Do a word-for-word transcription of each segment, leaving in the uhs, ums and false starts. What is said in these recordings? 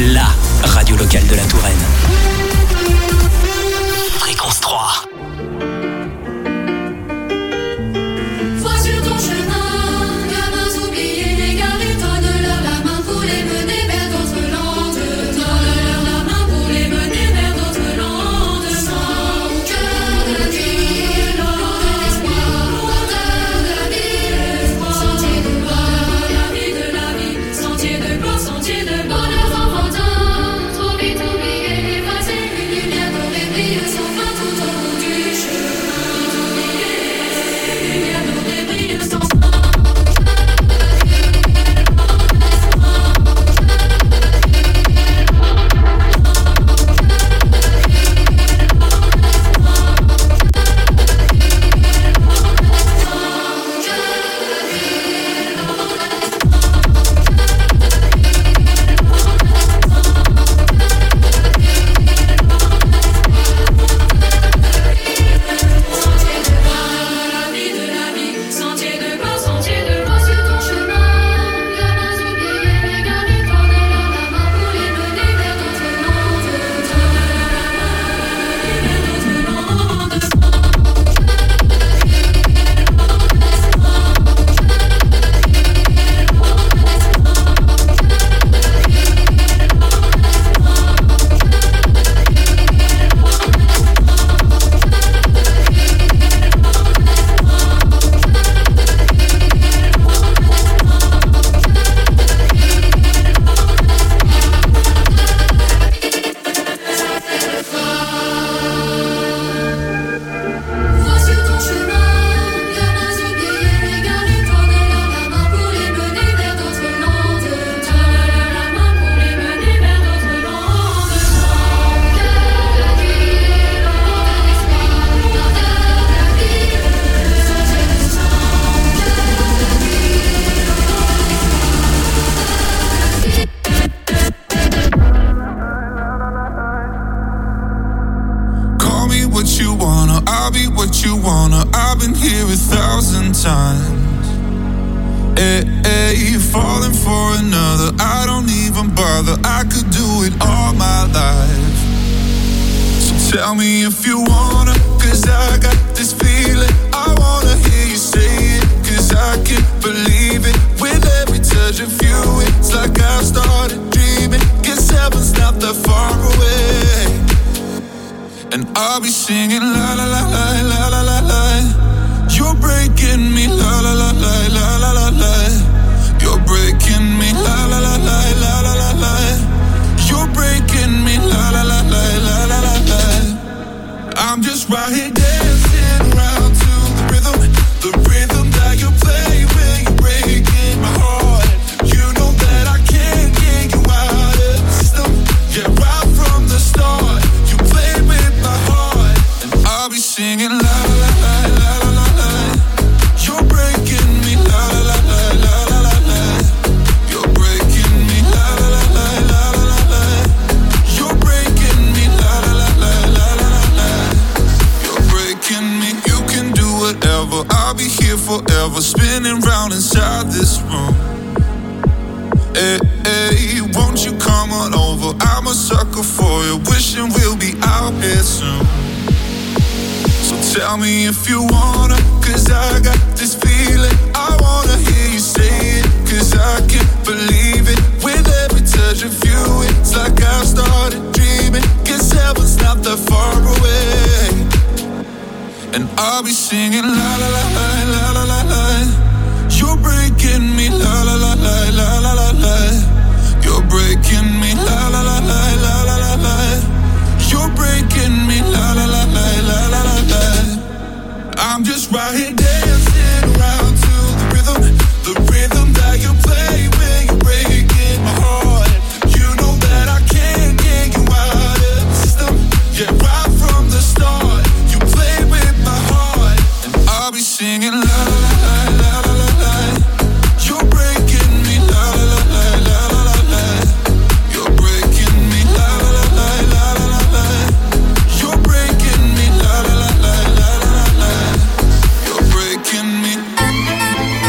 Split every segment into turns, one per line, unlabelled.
la radio locale de la Touraine. Fréquence trois.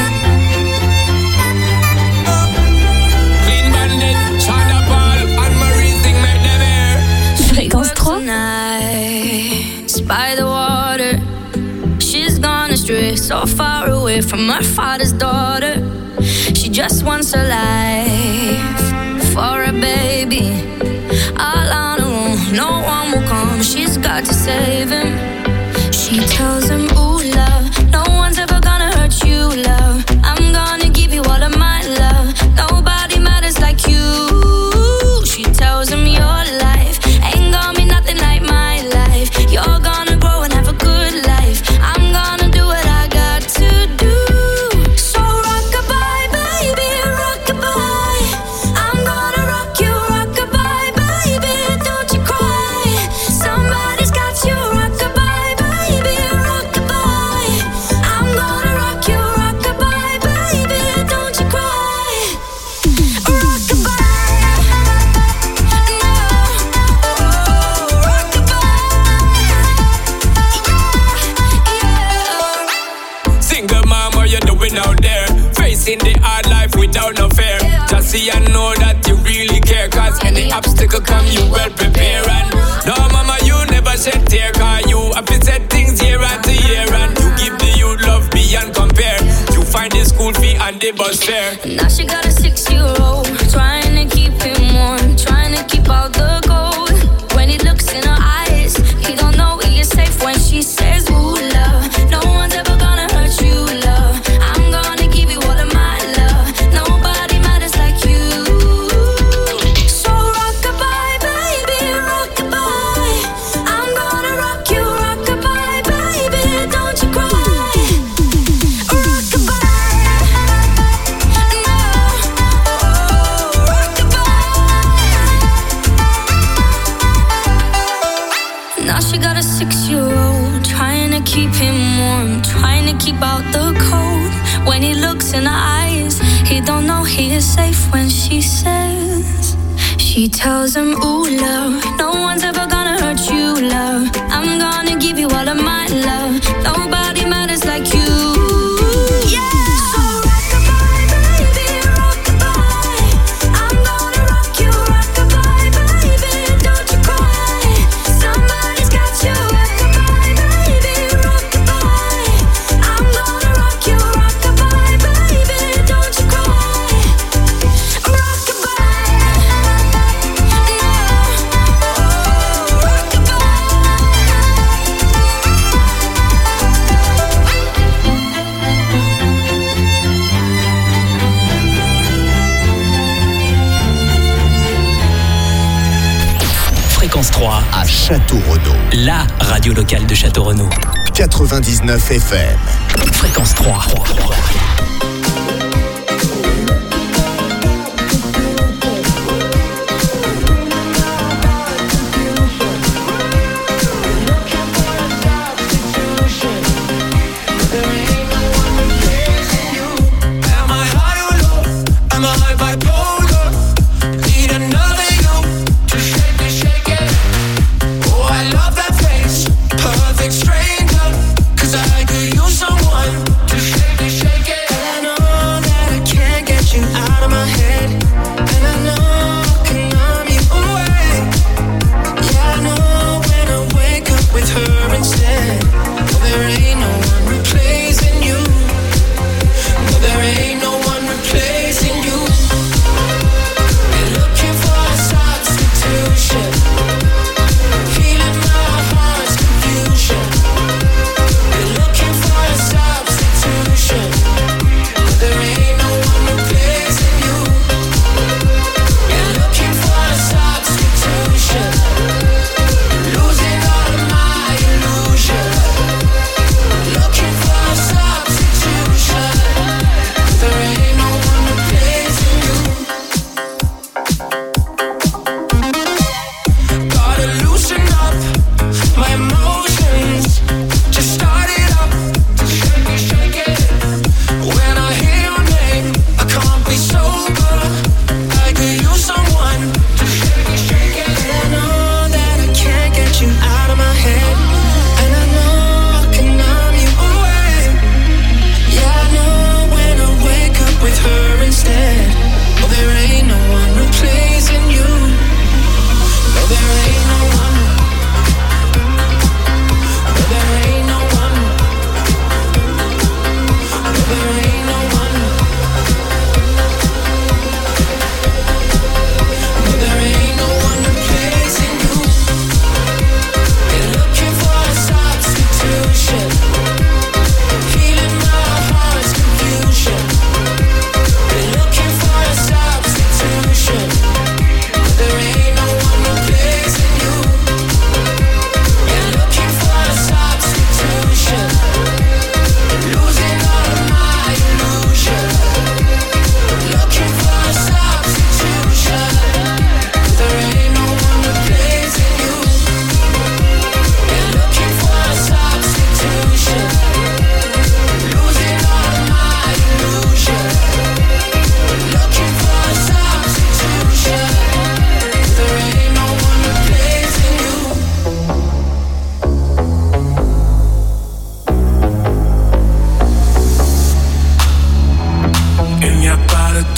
Clean Bandit, China Paul, and so far away from her father's daughter. She just wants a life for a baby. All on her own, no one will come. She's got to save him. She tells him, ooh, love, no one's ever gonna hurt you, love. I'm gonna give you all of my love. Nobody matters like you. She tells him your life ain't gonna be nothing like my life. You're gonna grow and have a good life. I'm gonna do what I got to do. So rock-a-bye, baby, rock-a-bye. I'm gonna rock you, rock-a-bye, baby, don't you cry. Somebody's got you, rock-a-bye, baby, rock-a-bye. I'm gonna rock you, rock-a-bye, baby, don't you cry. Rock-a-bye, no, oh, rock-a-bye,
Single mom, what you doing out there? Facing the hard life without no fear. Just see and know that you really care. Cause any obstacle come, you well prepare. And no mama, you never shed tear. Cause you have to set things year after year. And you give the youth love beyond compare. You find the school fee and the bus fare.
Now she got a six-year-old, trying to keep him warm, trying to keep out the cold. When he looks in her eyes, he don't know he is safe when she says, ooh, love, no one's ever gonna hurt you, love. I'm gonna give you all of my love. Nobody matters like you. So rock-a-bye, baby, rock-a-bye. I'm gonna rock you, rock-a-bye, baby, don't you cry. Now she got a six-year-old, trying to keep him warm, trying to keep out the cold. When he looks in her eyes, he don't know he is safe when she says, she tells him, ooh, love, no one's ever gonna hurt you, love. I'm gonna give you all of my love. Nobody matters like you.
trois
à Château-Renaud.
La radio locale de Château-Renaud.
quatre-vingt-dix-neuf F M.
Fréquence trois.
Stranger, cause I could use someone to shake it, shake it.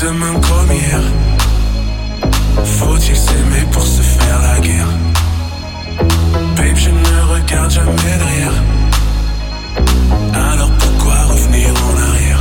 demain comme hier. Faut-il s'aimer pour se faire la guerre? Babe, je ne regarde jamais derrière. Alors pourquoi revenir en arrière?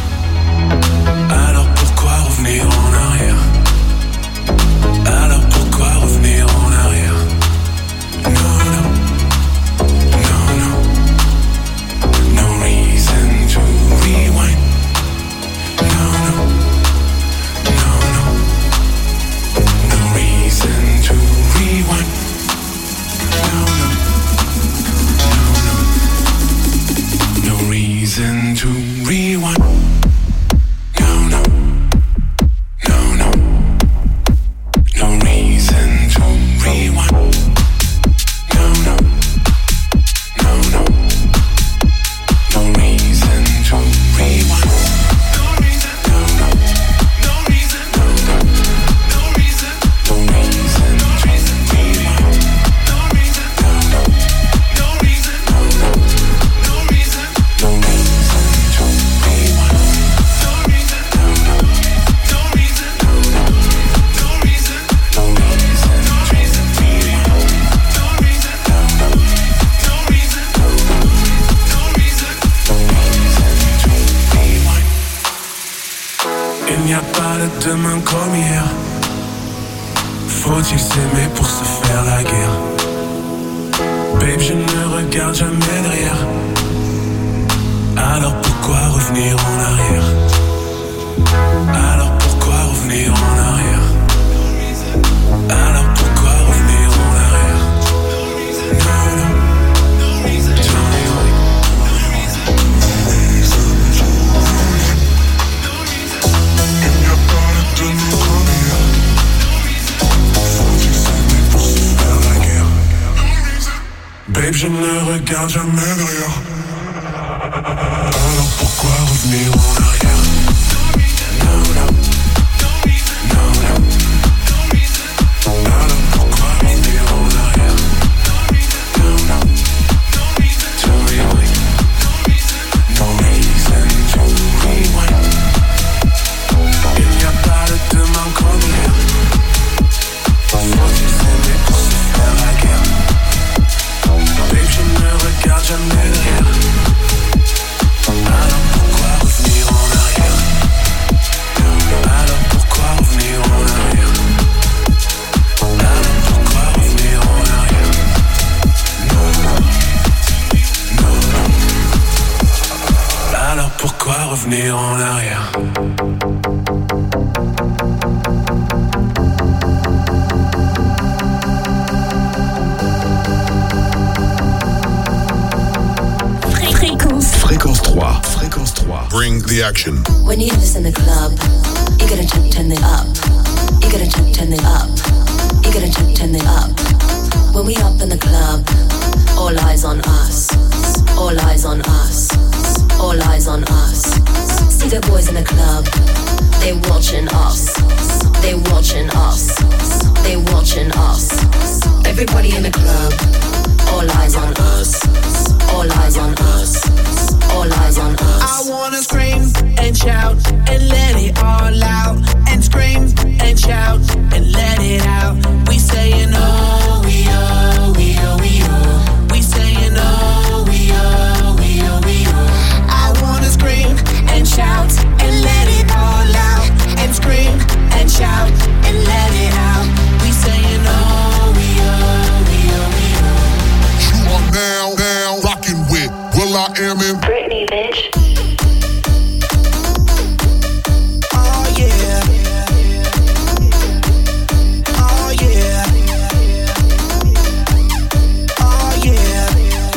Alors pourquoi revenir en arrière? Alors pourquoi revenir en arrière? Non, non, non, non. No reason to rewind. No, no, no, no. No reason to rewind. No, no, no, no. No reason to rewind. Demain comme hier. Faut-il s'aimer pour se faire la guerre? Babe, je ne regarde jamais derrière. Alors pourquoi revenir en arrière? Alors pourquoi revenir en arrière? Alors pourquoi revenir en arrière? Non, non. Babe, je ne regarde jamais derrière. Alors pourquoi revenir en arrière? Non, non. Non, non. Alors pourquoi revenir en arrière? Non, non. To rewind. No reason to rewind. Il n'y a pas de demain comme hier. Faut-il s'aimer pour se faire la guerre? Babe, je ne regarde jamais derrière. Alors pourquoi revenir en arrière? Alors pourquoi revenir en arrière? Alors pourquoi revenir en arrière? Non, non, non, non. Alors pourquoi revenir en arrière?
Fréquence trois. Fréquence trois. Bring the action.
When you have this in the club, you gotta turn, turn it up. You gotta turn, turn it up. You gotta turn, turn it up. When we up in the club, all eyes on us. All eyes on us. All eyes on us. See the boys in the club, they watching us. They watching us. They watching us. Everybody in the club, all eyes on us. All eyes on us. All eyes on us.
I wanna scream and shout and let it all out. And scream and shout and let it out. We saying oh, we oh, we oh, we oh. We saying oh, we oh, we oh, we oh. I wanna scream and shout and let it all out. And scream and shout and let it out. We saying oh, we oh, we oh, we oh.
You are now, now rocking with Will I Am in
Britney, bitch.
Oh yeah. Oh yeah. Oh yeah.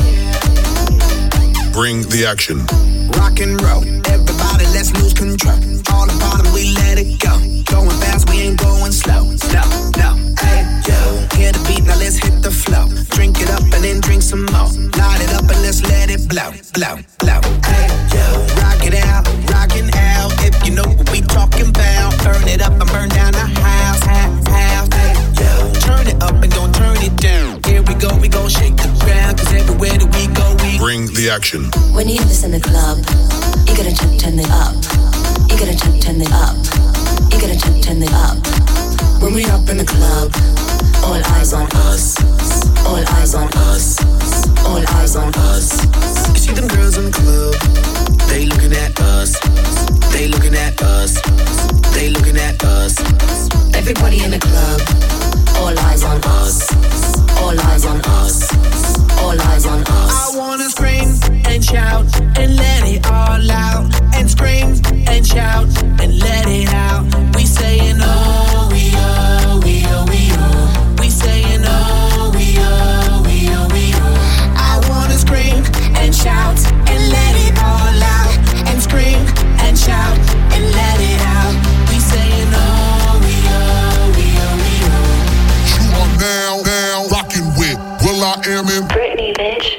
Bring the action.
Rock and roll, everybody let's lose control. All the bottom we let it go. Going fast, we ain't going slow. No, no, hey yo. Hear the beat, now let's hit the flow. Drink it up and then drink some more. Light it up and let's let it blow, blow, blow. Hey yo, rock it out, rockin' out. If you know what we talking about, burn it up and burn down the house, house, house. Hey yo, turn it up and don't turn it down. Here we go, we gon' shake the ground, 'cause everywhere that we go, we
bring the
action.
When you hear this in the club, you gotta turn, turn it up. You gotta turn, turn it up. You gotta turn, turn it up. When we up in the club, all eyes on us. All eyes on us. All eyes on us.
You see them girls in the club, they looking at us. They looking at us. They looking at us.
Everybody in the club, all eyes on us. All eyes on us. All eyes on us.
I wanna scream and shout and let it all out. And scream and shout and let it out. We saying oh, we oh, we oh, we oh. We saying oh, we oh, we oh, we oh. I wanna scream and shout and let it all out. And scream and shout and let it out. We saying oh, we oh, we oh, we oh.
You are now, now rocking with Will I Am in
Britney, bitch.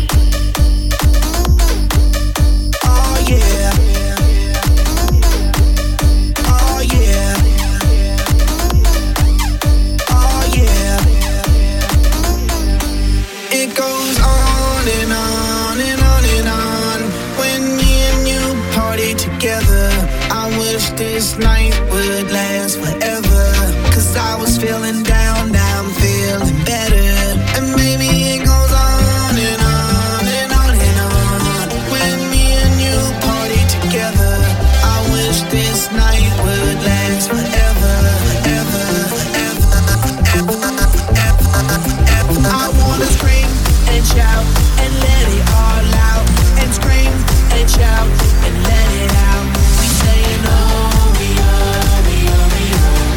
Oh yeah. Oh yeah. Oh yeah. It goes on and on and on and on. When me and you party together, I wish this night would last forever. Cause I was feeling down, now I'm feeling better. And maybe it goes on and on and on and on. When me and you party together, I wish this night would last forever, forever, forever, forever, forever. I wanna scream and shout and let it all out. And scream and shout and let it out. We saying oh, we oh, we oh, we oh.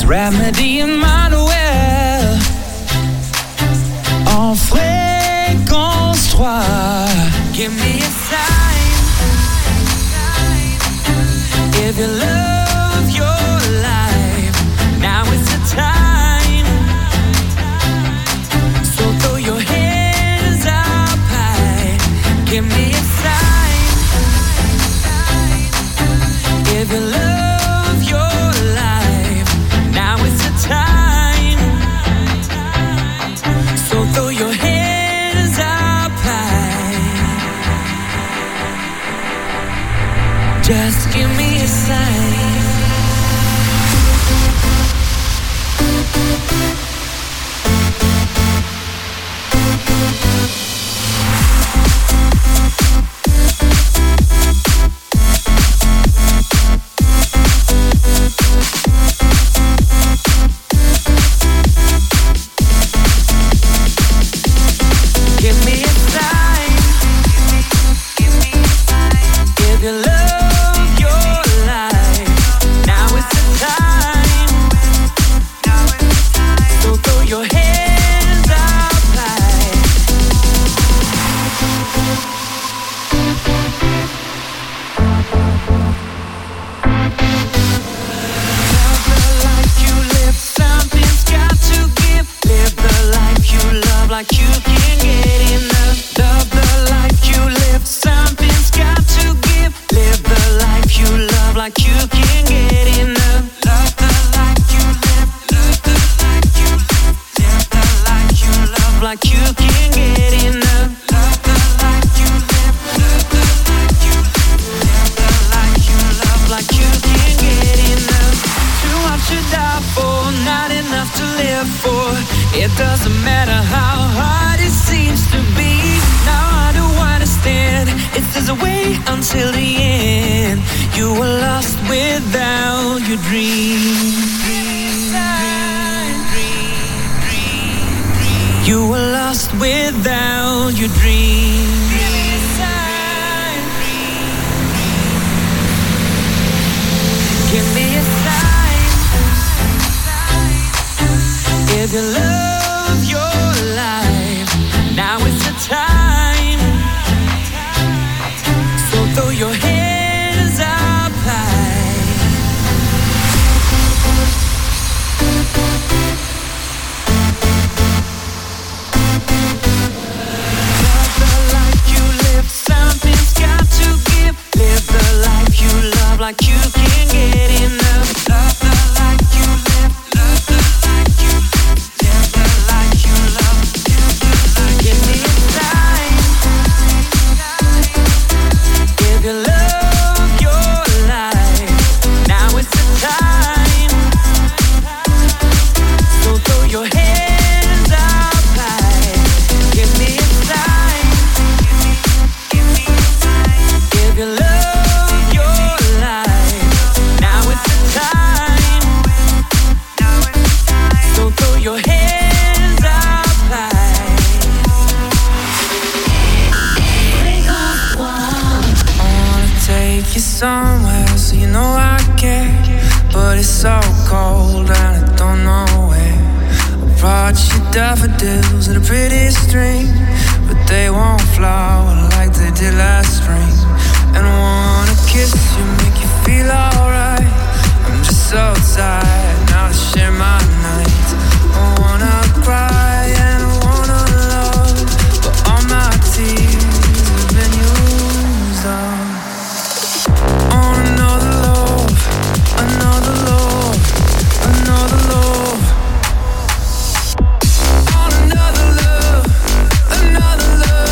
Remedy in Manuel en fréquence trois. Give me a sign if you love your life. Now is the time. So throw your hands up high. Give me a sign if you love your life. Now is the time. So throw your hands up high. Just give me a sign.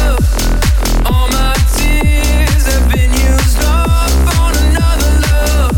Love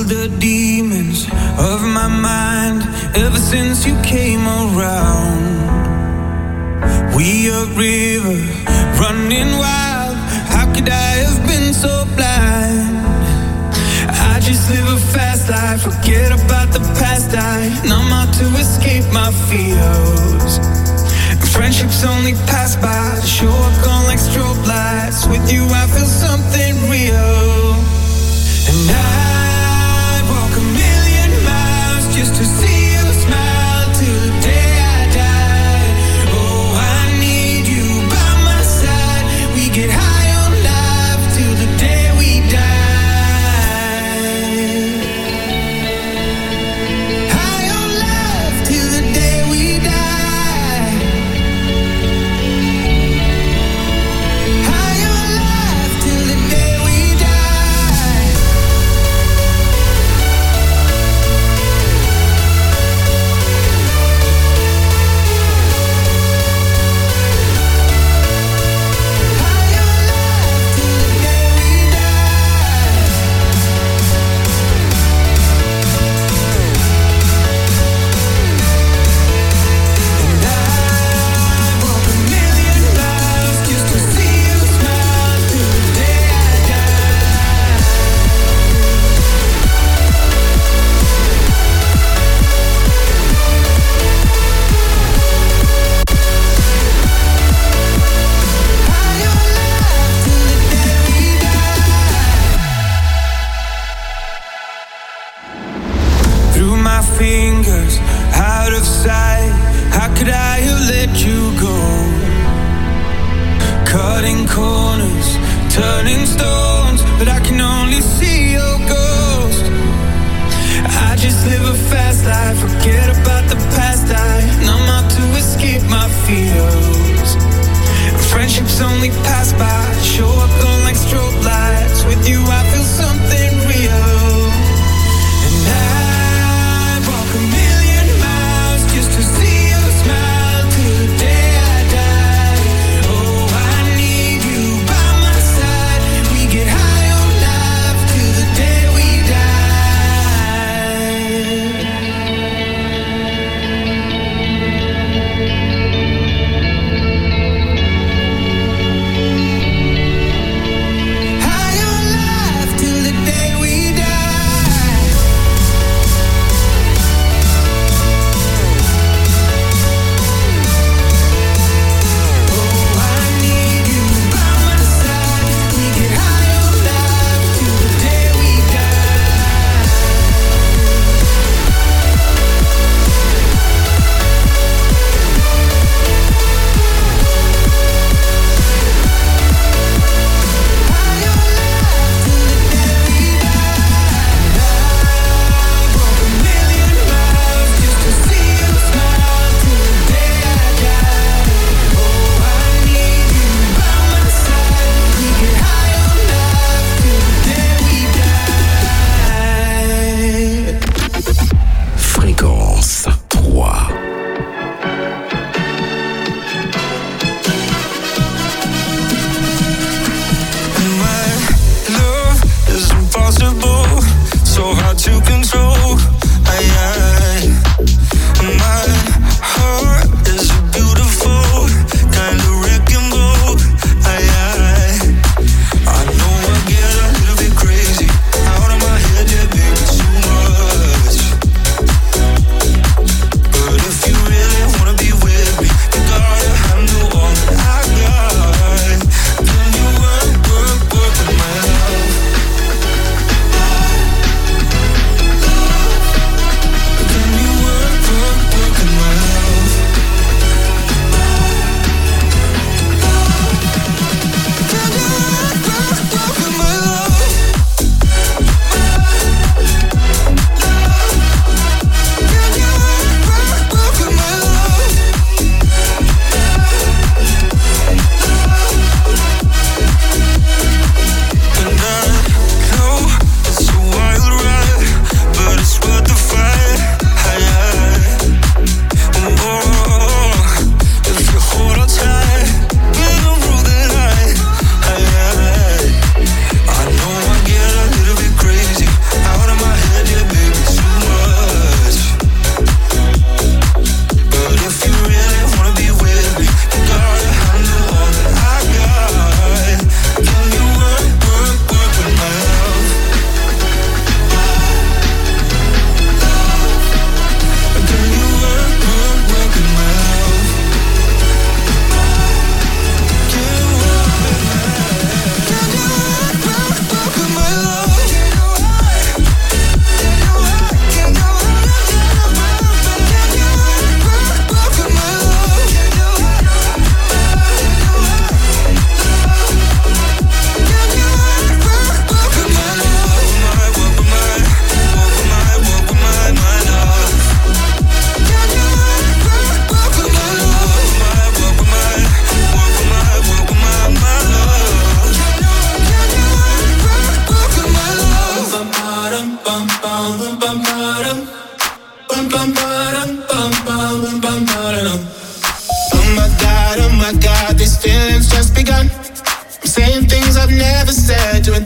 the demons of my mind ever since you came around. We a river running wild. How could I have been so blind? I just live a fast life, forget about the past. I numb out to escape my fears. Friendships only pass by, show up on like strobe lights. With you I feel something real. And I walk a million miles just to see you smile till the day I die. Oh, I need you by my side. We get high on life till the day we die. High on life till the day we die. High on life till the day we die.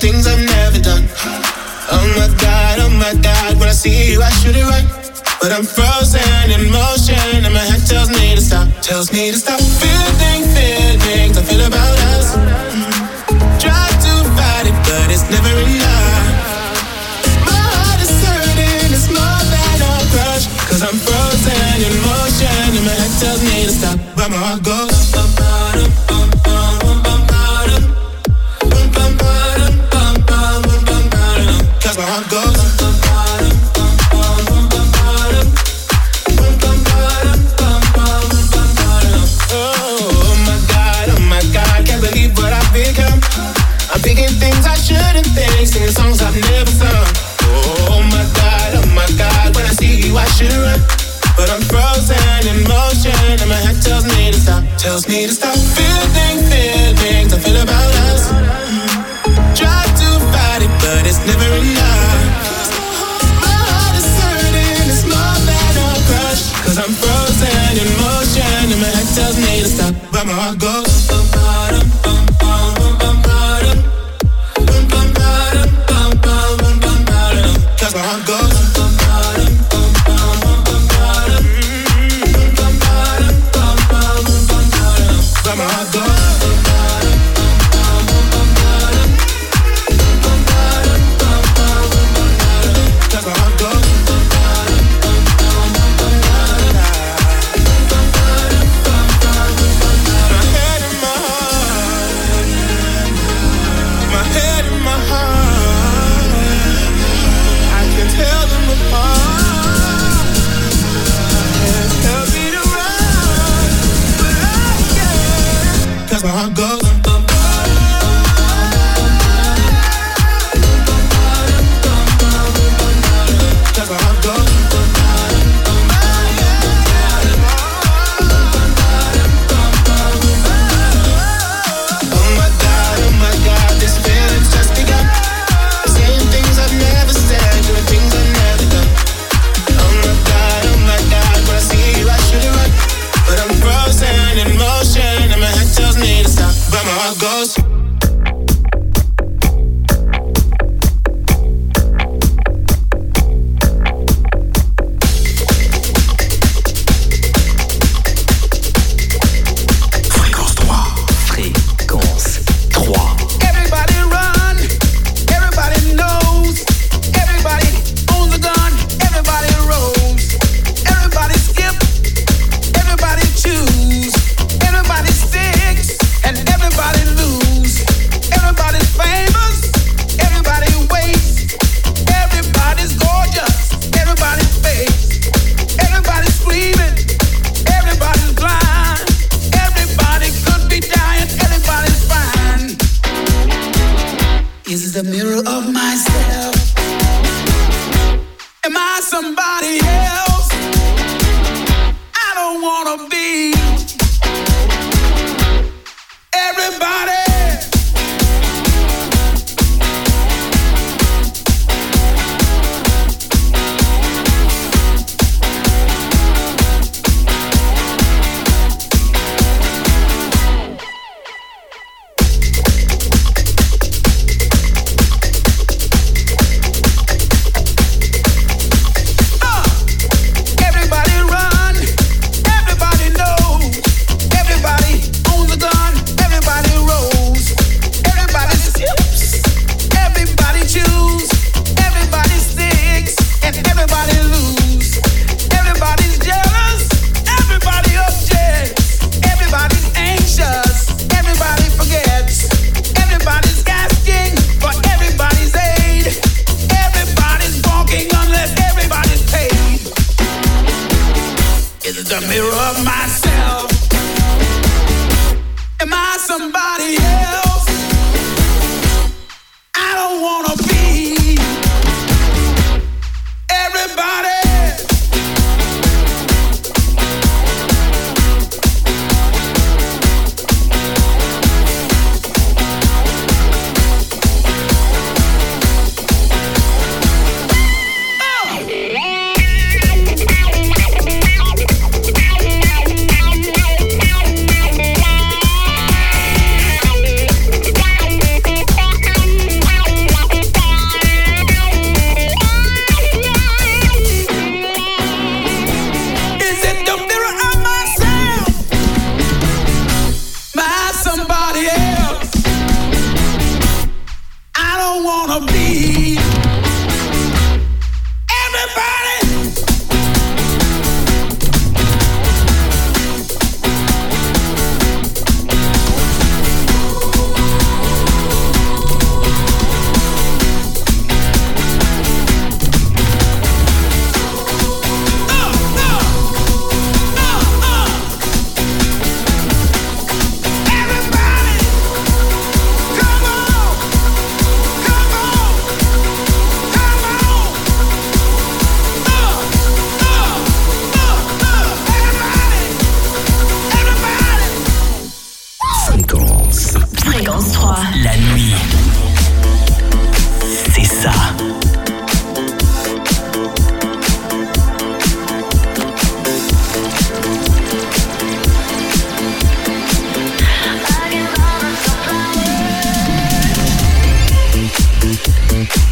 things I've never done. Oh my God, oh my God, when I see you I should it right, but I'm frozen in motion and my head tells me to stop, tells me to stop. Feeling, feelings I feel about us. Try to fight it, but it's never enough. My heart is hurting, it's more than a crush, cause I'm frozen in motion and my head tells me to stop, but my heart goes bum, bum, bum, bum, bum, bum, bum, bum, bum, bum, bum, bum, bum, cause my heart goes bum, bum, bum, bum, bum, bum, bum, bum, bum, bum. Oh my God, oh my God, can't believe what I've become. I'm thinking things I shouldn't think, singing songs I've never sung. Oh my God, oh my God, when I see you I should run, but I'm frozen in motion and my head tells me to stop, tells me to stop. Feeling, feelings I feel about us. Try to fight it, but it's never enough. My heart is hurting, it's more than a crush, cause I'm frozen in motion and my head tells me to stop, but my heart goes bum, bum, bum, bum, bum, bum, bum, bum, bum, bum, bum, bum, cause my heart goes bum, bum, bum, bum, bum, bum, bum, bum, bum, bum, but my heart goes. That's my heart goes. That's my heart goes. Oh my God, oh my God, this feeling's just begun. Saying things I've never said, doing things I've never done. Oh my God, oh my God, when I see you I should have run, but I'm frozen in motion and my head tells me to stop, but my heart goes.
Fréquence trois. Fréquence trois.
Everybody run, everybody knows, everybody owns a gun, everybody rolls, everybody skip, everybody choose, everybody sticks, and everybody lose. Everybody's famous, everybody waits, everybody's gorgeous, everybody's fake, everybody's screaming, everybody's blind, everybody could be dying, everybody's fine. Is the mirror of myself? Am I somebody else? I don't wanna be everybody. Everybody run, everybody knows, everybody owns a gun, everybody rolls, everybody skips, everybody choose, everybody sticks, and everybody lose. Everybody's jealous, everybody objects, everybody's anxious, everybody forgets, everybody's asking for everybody's aid, everybody's walking unless everybody's paid. Is it the mirror of myself? Am I somebody else? I don't wanna be everybody.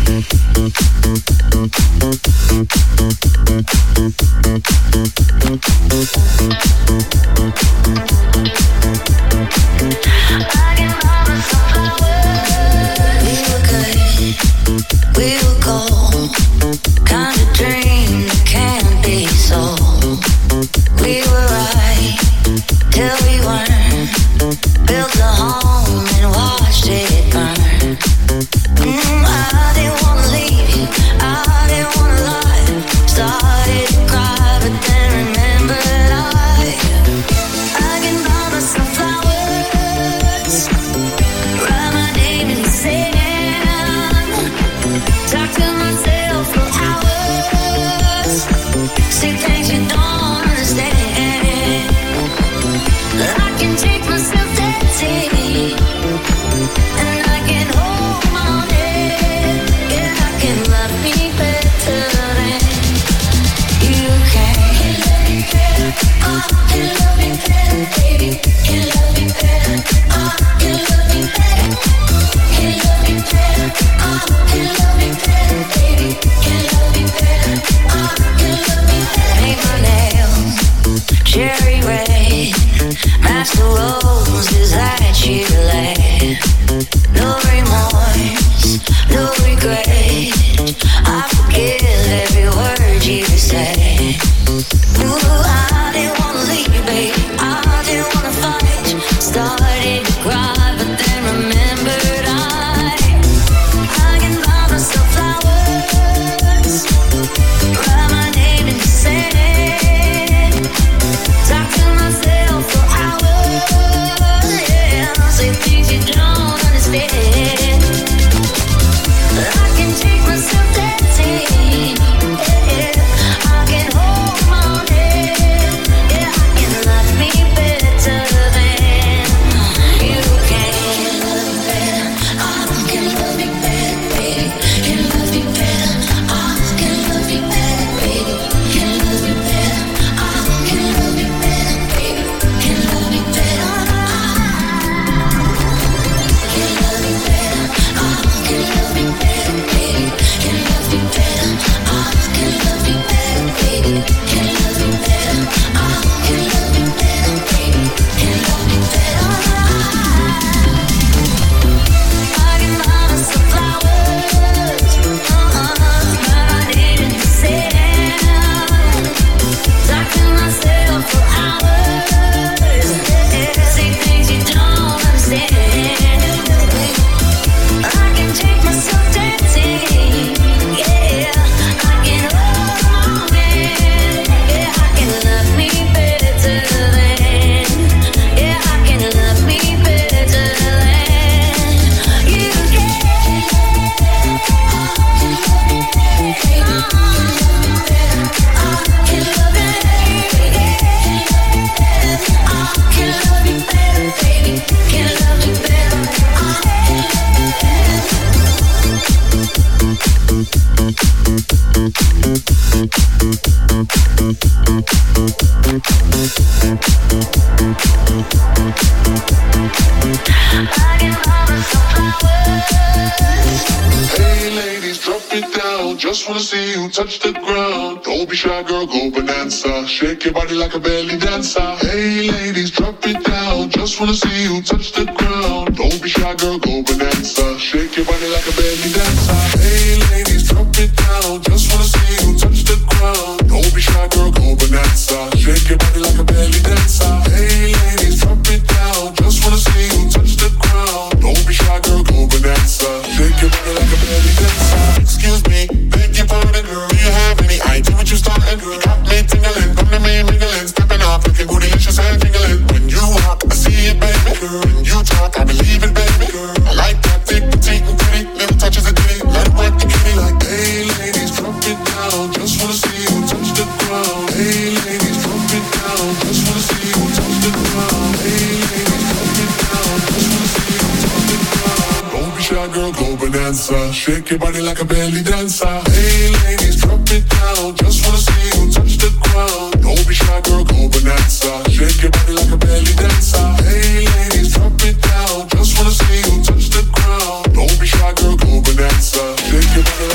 Touch the ground, don't be shy, girl, go bonanza. Shake your body like a belly dancer. Hey ladies, drop it down. Just wanna see you touch the ground. Don't be shy, girl, go bonanza. Shake your body like a belly dancer. Hey ladies, drop it down. Just wanna see you touch the ground. Don't be shy, girl, go bonanza. Shake your body like a belly dancer. Hey ladies, drop it down. Just wanna see you touch the ground. Don't be shy, girl, go bonanza. Shake your body like a belly dancer. Excuse me, beg your pardon, girl. Do you have any idea what you started? You got me tingling, come to me mingling, stepping off, looking good, delicious and tingling. When you walk, I see it, baby. When you talk, I believe it, baby. I like that thick, petite and pretty, little touches of ditty. Let it work, you give me like, hey ladies, drop it down. Just wanna see you touch the ground. Hey ladies, drop it down. Just wanna see you touch the ground. Hey ladies, drop it down. Just wanna see you touch the ground. Don't be shy, girl, go bonanza. Shake your body like a belly dancer. Hey ladies, drop it down. Just wanna see you touch the ground. Don't be shy, girl, go bonanza. Shake your body like a belly dancer. Hey ladies, drop it down. Just wanna see you touch the ground. Don't be shy, girl, go bonanza. Shake your body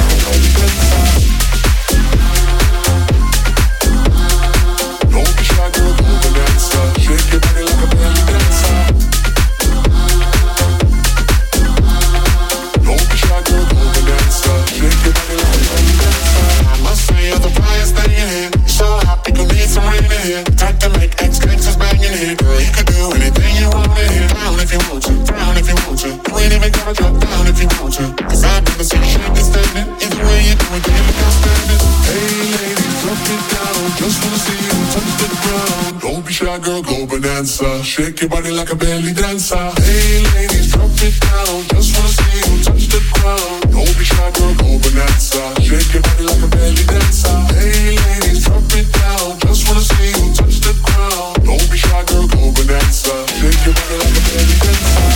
shy girl, go bonanza. Shake your body like a belly dancer. Hey ladies, drop it down. Just wanna see you touch the ground. Don't be shy girl, go bonanza. Shake your body like a belly dancer. Hey ladies, drop it down. Just wanna see you touch the ground. Don't be shy girl, go bonanza. Shake your body like a belly dancer.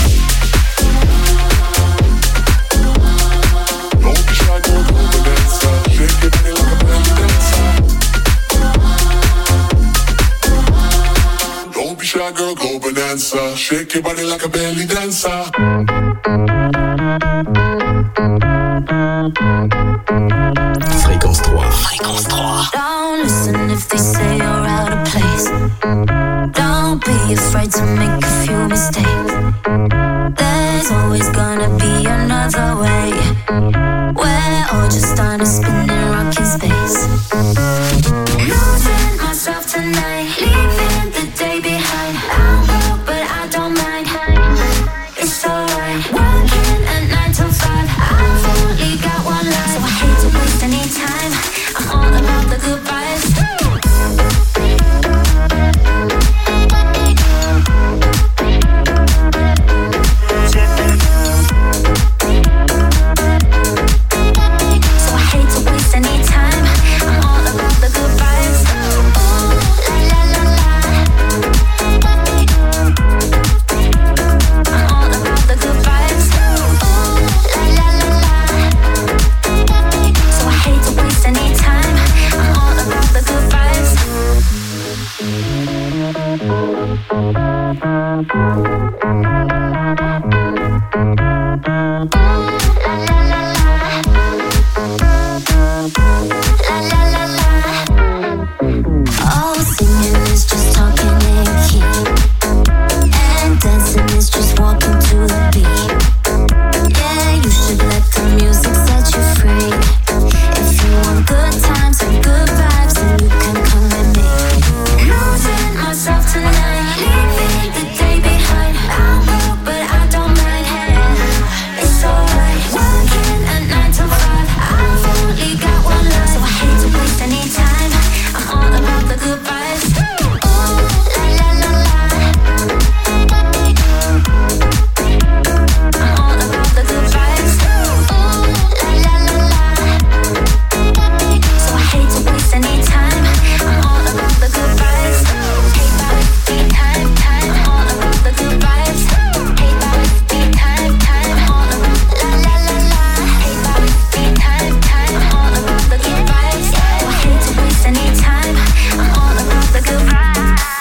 Don't be shy girl, go bonanza. Shake your body like a belly dancer. Don't be shy girl, go bonanza. Shake your body like a belly dancer.
Fréquence trois. Fréquence trois.
Don't listen if they say you're out of place. Don't be afraid to make a few mistakes. There's always gonna be another way. We're all just on a spinning rock in space. Losing myself tonight, leaving the day behind. I'm broke, but I don't mind. It's alright. Working at nine to five. I've only got one life, so I hate to waste any time. I'm all about the good vibes. So I hate to waste any time. I'm all about the good vibes. Ooh, la la la la. I'm all about the good vibes. Ooh, la la la la. So I hate to waste any time. I'm all about the good vibes. Oh, singing is just talking in key, and dancing is just walking to the beat. Yeah, you should let the music set you free. If you want good times and good vibes, then you can come with me. Losing myself tonight, leaving the day behind. I'm broke, but I don't mind. It's alright. Working at nine to five. I've only got one life, so I hate to waste any time. I'm all about the good vibes. Ooh, la la la la. I'm all about the good vibes. Ooh, la la la la. So I hate to waste any time. I'm all about the good vibes. Hey, vibes, beat time, time. I'm all about the good vibes. Hey, vibes, beat time, time. I'm all about la la la la. Hey, vibes, beat time, time. I'm all about the good vibes. So I hate to waste any time. I'm all about the good vibes.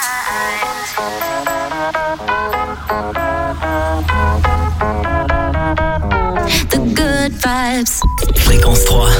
The good vibes.
Fréquence trois.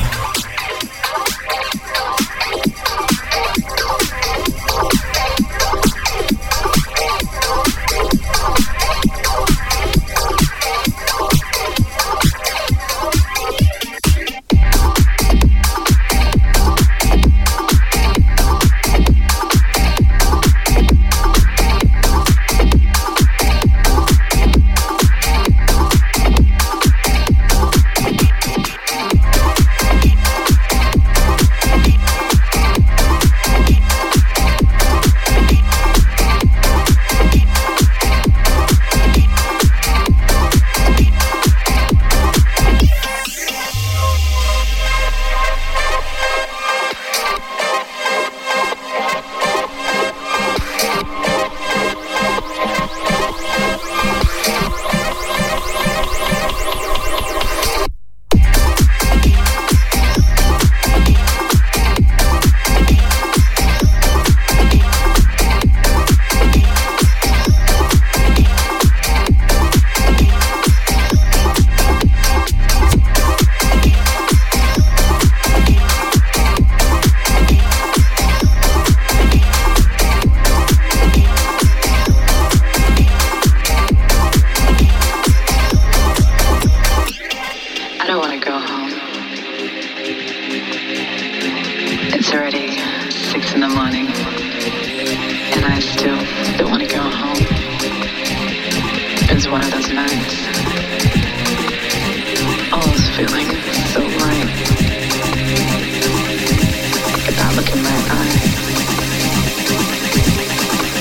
One of those nights, all is feeling so right. Get that look in my eye.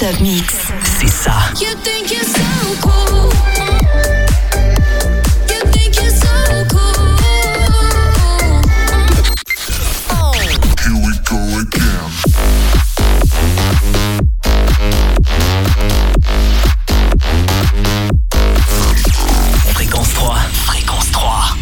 Club Mix.
C'est ça.
You think you're